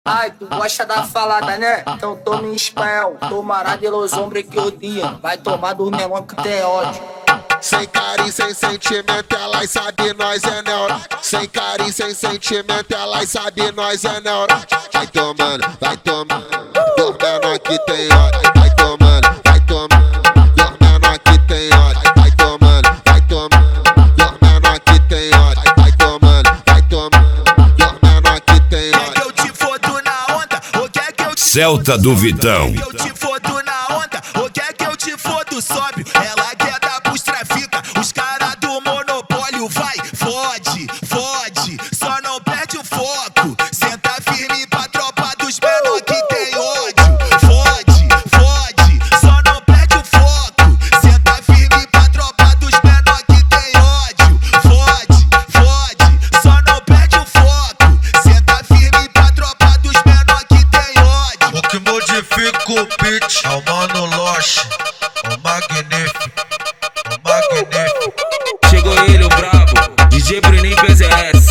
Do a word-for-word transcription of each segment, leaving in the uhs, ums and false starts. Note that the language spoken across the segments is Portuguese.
Ai, tu gosta da falada, né? Então toma em espanhol. Tomará de los hombres que odiam. Vai tomar do melão que tem ódio. Sem carinho, sem sentimento, elas sabe nós é neurótico. Sem carinho, sem sentimento, elas sabe nós é neurótico. Vai tomando, vai tomando, dormendo aqui tem ódio. Vai tomando, vai tomando, dormendo aqui tem ódio. Vai tomando, vai tomando, dormendo aqui tem ódio. Vai tomando, vai tomando, dormendo aqui tem ódio. Quer que eu te fodo na onda? Ou quer que eu te Celta do Vitão. Quer que eu te fodo na onda? Ou quer que eu te fodo sóbrio? Ela quer dar pros trafica, os caras do monopólio. Vai, fode, fode, só não perde o foco. Senta firme pra tropa dos menor que tem ódio. Fode, fode, só não perde o foco. Senta firme pra tropa dos menor que tem ódio. Fode, fode, só não perde o foco. Senta firme pra tropa dos menor que tem ódio. O que modifica o beat é o Mano Loche, o magnífico, o magnífico. Chegou ele, o brabo, D J Bruninho P Z S.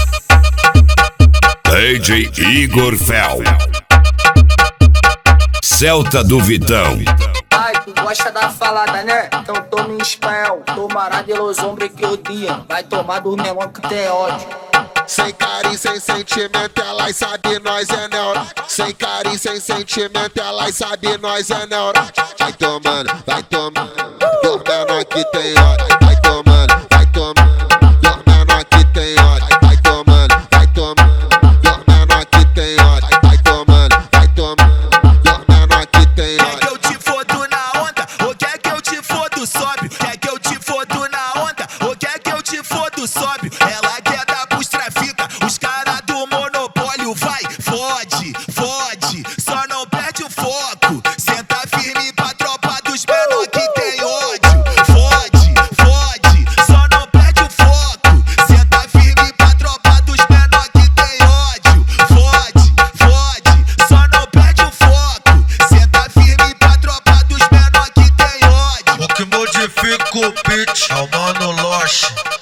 D J Igor Fel. Celta do Vitão. Ai, tu gosta da falada, né? Então toma em espanhol. Tomará de los hombres que odiam. Vai tomar do melão que tem ódio. Sem carinho, sem sentimento, elas sabe nós é neurótico. Sem carinho, sem sentimento, elas sabe nós é neurótico. Vai tomando, vai tomando, dormendo aqui tem ódio. Vai tomando, vai tomando, dormendo aqui tem ódio. Vai tomando, vai tomando, dormendo aqui tem ódio. Vai tomando, vai tomando, dormendo aqui tem Quer ódio. que eu te fodo na onda? Ou quer que eu te fodo sóbrio? Quer que eu te fodo na onda? Ou quer que eu te fodo sóbrio? Ela quer dar pros trafica, os caras do monopólio. Vai, fode, fode, só não perde o foco. Senta firme pra tropa dos menor que tem ódio. Fode, fode, só não perde o foco. Senta firme pra tropa dos menor que tem ódio. Fode, fode, só não perde o foco. Senta firme pra tropa dos menor que tem ódio. O que modifica o beat é o Mano Loche,